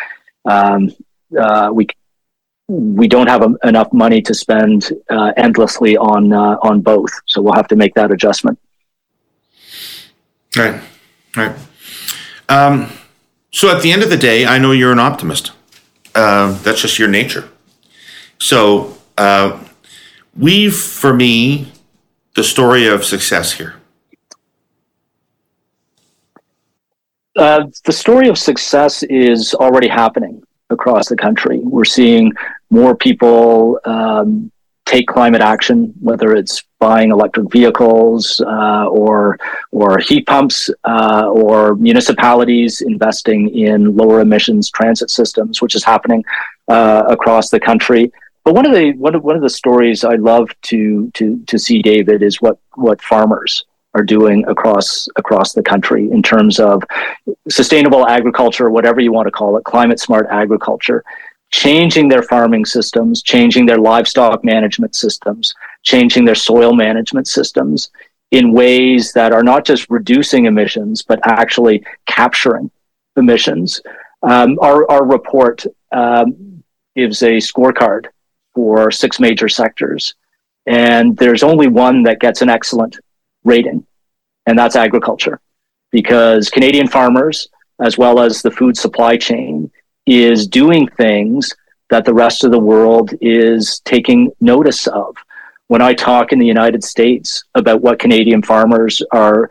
we don't have enough money to spend endlessly on both, so we'll have to make that adjustment.
Right. So at the end of the day, I know you're an optimist. That's just your nature. So weave for me the story of success here.
The story of success is already happening across the country. We're seeing more people take climate action, whether it's buying electric vehicles or heat pumps, or municipalities investing in lower emissions transit systems, which is happening across the country. But one of the stories I love to see, David, is what farmers are doing across the country in terms of sustainable agriculture, whatever you want to call it, climate smart agriculture, changing their farming systems, changing their livestock management systems, changing their soil management systems in ways that are not just reducing emissions, but actually capturing emissions. Our report gives a scorecard for 6 major sectors, and there's only one that gets an excellent rating, and that's agriculture, because Canadian farmers, as well as the food supply chain, is doing things that the rest of the world is taking notice of. When I talk in the United States about what Canadian farmers are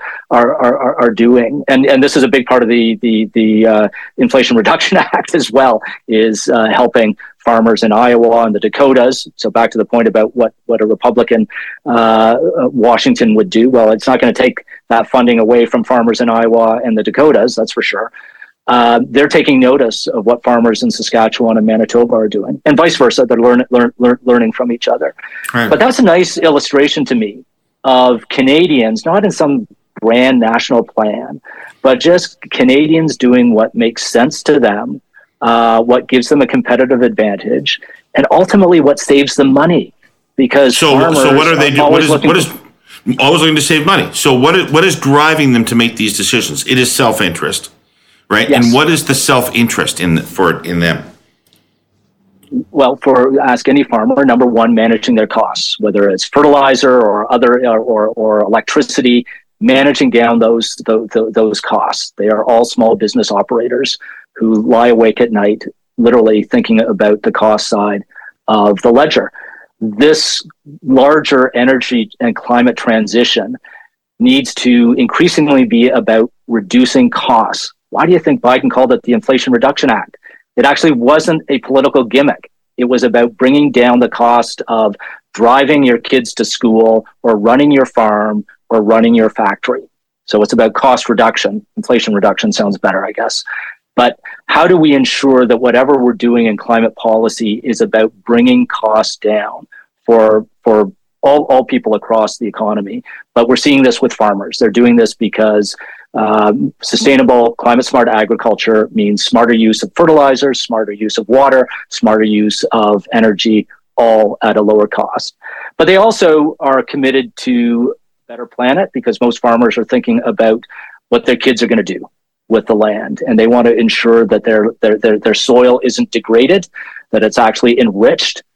doing, and this is a big part of the Inflation Reduction Act as well, is helping farmers in Iowa and the Dakotas. So back to the point about what a Republican Washington would do. Well, it's not going to take that funding away from farmers in Iowa and the Dakotas, that's for sure. They're taking notice of what farmers in Saskatchewan and Manitoba are doing, and vice versa. They're learning from each other. Right. But that's a nice illustration to me of Canadians, not in some grand national plan, but just Canadians doing what makes sense to them, what gives them a competitive advantage, and ultimately what saves them money. Because
so what are they doing? Always looking to save money. So what is driving them to make these decisions? It is self-interest. Right, yes. And what is the self-interest in them?
Well, ask any farmer. Number one, managing their costs, whether it's fertilizer or other or electricity, managing down those costs. They are all small business operators who lie awake at night, literally thinking about the cost side of the ledger. This larger energy and climate transition needs to increasingly be about reducing costs. Why do you think Biden called it the Inflation Reduction Act? It actually wasn't a political gimmick. It was about bringing down the cost of driving your kids to school or running your farm or running your factory. So it's about cost reduction. Inflation reduction sounds better, I guess. But how do we ensure that whatever we're doing in climate policy is about bringing costs down for all people across the economy? But we're seeing this with farmers. They're doing this because sustainable climate smart agriculture means smarter use of fertilizers, smarter use of water, smarter use of energy, all at a lower cost. But they also are committed to a better planet, because most farmers are thinking about what their kids are going to do with the land, and they want to ensure that their soil isn't degraded, that it's actually enriched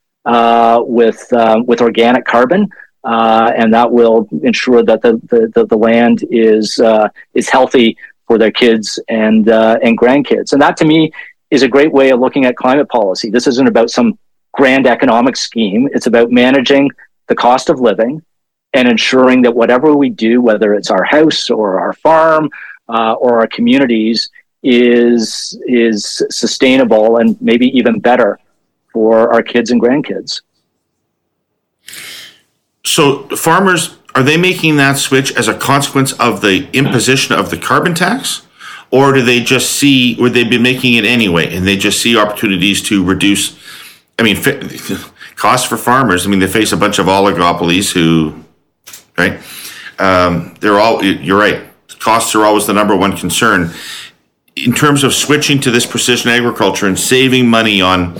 with organic carbon. And that will ensure that the land is healthy for their kids and grandkids. And that, to me, is a great way of looking at climate policy. This isn't about some grand economic scheme. It's about managing the cost of living and ensuring that whatever we do, whether it's our house or our farm or our communities, is sustainable and maybe even better for our kids and grandkids.
So farmers, are they making that switch as a consequence of the imposition of the carbon tax? Or do they just see, or they've been making it anyway, and they just see opportunities to reduce, costs for farmers? They face a bunch of oligopolies who, right? You're right. Costs are always the number one concern. In terms of switching to this precision agriculture and saving money on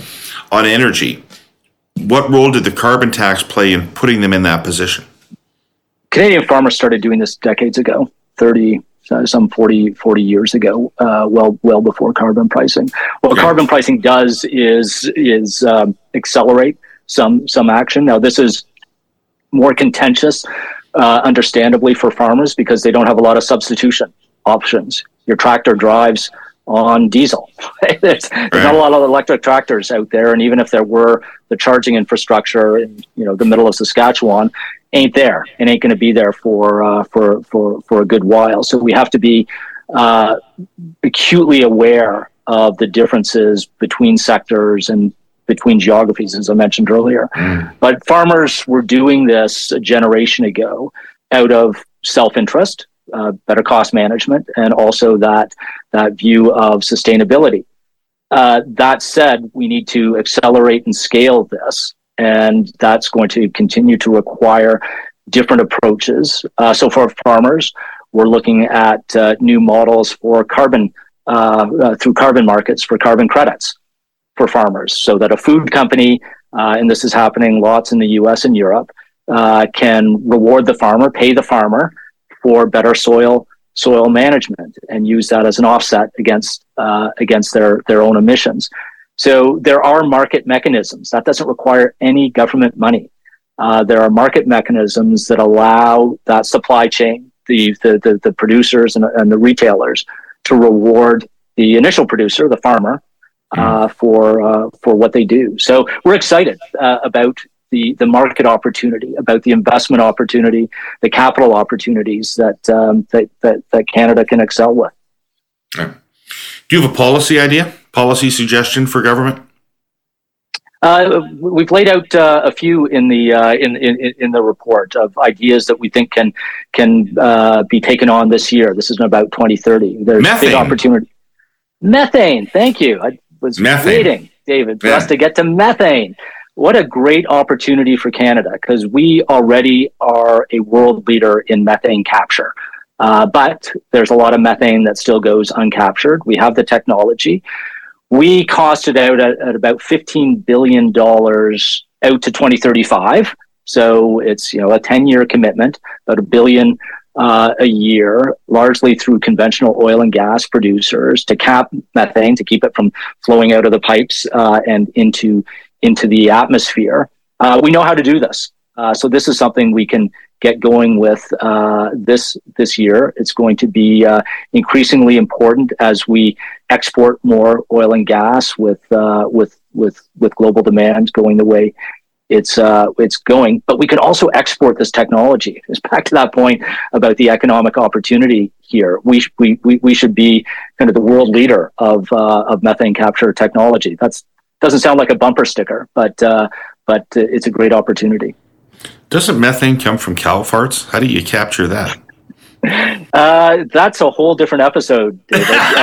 on energy. What role did the carbon tax play in putting them in that position?
Canadian farmers started doing this decades ago, 40 years ago, well before carbon pricing. What carbon pricing does is accelerate some action. Now, this is more contentious, understandably, for farmers because they don't have a lot of substitution options. Your tractor drives on diesel. There's not a lot of electric tractors out there, and even if there were, the charging infrastructure in the middle of Saskatchewan ain't there and ain't going to be there for a good while. So we have to be acutely aware of the differences between sectors and between geographies, as I mentioned earlier. But farmers were doing this a generation ago out of self-interest, better cost management, and also that view of sustainability. That said, we need to accelerate and scale this, and that's going to continue to require different approaches. So for farmers, we're looking at new models for carbon through carbon markets for carbon credits for farmers, so that a food company, and this is happening lots in the US and Europe, can reward the farmer, pay the farmer for better soil management, and use that as an offset against their own emissions. So there are market mechanisms that doesn't require any government money. There are market mechanisms that allow that supply chain, the producers and the retailers, to reward the initial producer, the farmer, for what they do. So we're excited about the market opportunity, about the investment opportunity, the capital opportunities that Canada can excel with.
Okay. Do you have a policy suggestion for government?
We've laid out a few in the report of ideas that we think can be taken on this year. This is about 2030. There's big opportunity. Methane. Thank you. I was waiting, David, for us to get to methane. What a great opportunity for Canada, because we already are a world leader in methane capture. But there's a lot of methane that still goes uncaptured. We have the technology. We costed out at about $15 billion out to 2035. So it's a 10-year commitment, about $1 billion a year, largely through conventional oil and gas producers to cap methane, to keep it from flowing out of the pipes and into the atmosphere. We know how to do this. So this is something we can get going with this year. It's going to be increasingly important as we export more oil and gas with global demand going the way it's going. But we can also export this technology. It's back to that point about the economic opportunity here. We should be kind of the world leader of methane capture technology. That doesn't sound like a bumper sticker, but it's a great opportunity.
Doesn't methane come from cow farts? How do you capture that?
That's a whole different episode, David.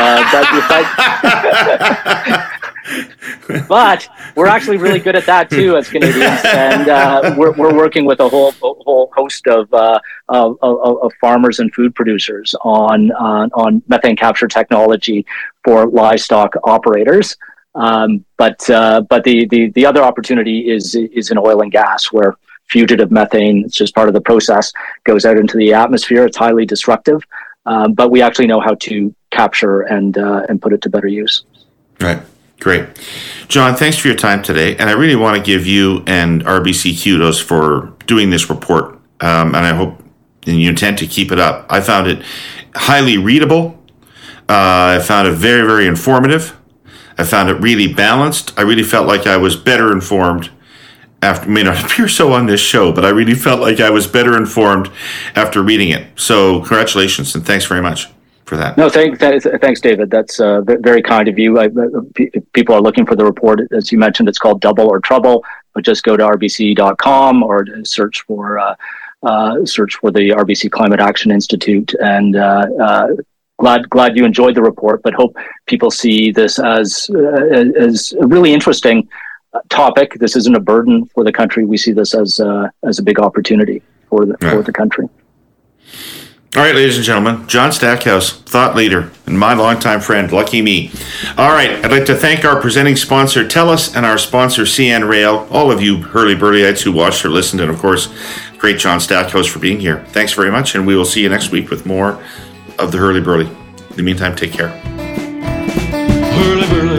But we're actually really good at that too as Canadians, and we're working with a whole host of farmers and food producers on methane capture technology for livestock operators. But the other opportunity is in oil and gas, where fugitive methane, it's just part of the process, goes out into the atmosphere. It's highly destructive, but we actually know how to capture and put it to better use.
Right. Great. John, thanks for your time today. And I really want to give you and RBC kudos for doing this report. And I hope and you intend to keep it up. I found it highly readable. I found it very, very informative. I found it really balanced. I really felt like I was better informed after, may not appear so on this show, but I really felt like I was better informed after reading it. So congratulations and thanks very much for that.
No, thanks, David. That's very kind of you. If people are looking for the report, as you mentioned, it's called Double or Trouble, but just go to rbc.com or search for the RBC Climate Action Institute. And glad you enjoyed the report, but hope people see this as a really interesting topic. This isn't a burden for the country. We see this as a big opportunity for the country.
All right, ladies and gentlemen, John Stackhouse, thought leader, and my longtime friend, lucky me. All right, I'd like to thank our presenting sponsor, TELUS, and our sponsor, CN Rail, all of you hurly-burlyites who watched or listened, and of course, great John Stackhouse for being here. Thanks very much, and we will see you next week with more of the Hurly-Burly. In the meantime, take care.
Hurly-burly.